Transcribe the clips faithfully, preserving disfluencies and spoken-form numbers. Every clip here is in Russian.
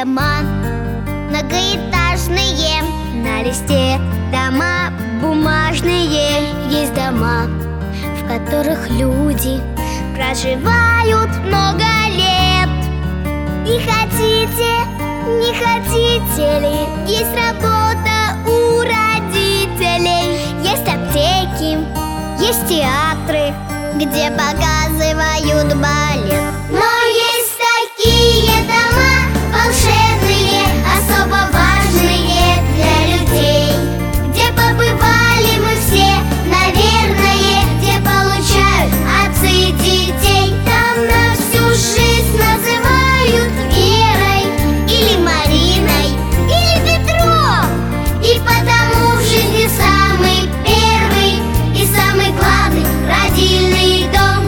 дома многоэтажные, на листе дома бумажные. Есть дома, в которых люди проживают много лет. И хотите, не хотите ли, есть работа у родителей. Есть аптеки, есть театры, где показывают балет. Но есть такие дома волшебные, особо важные для людей, где побывали мы все, наверное, где получают отцы и детей. Там на всю жизнь называют Верой или Мариной или Петром. И потому в жизни самый первый и самый главный родильный дом.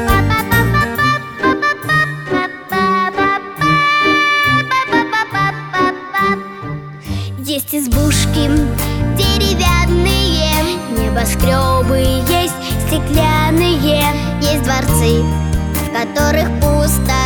Есть избушки деревянные, небоскребы есть стеклянные. Есть дворцы, в которых пусто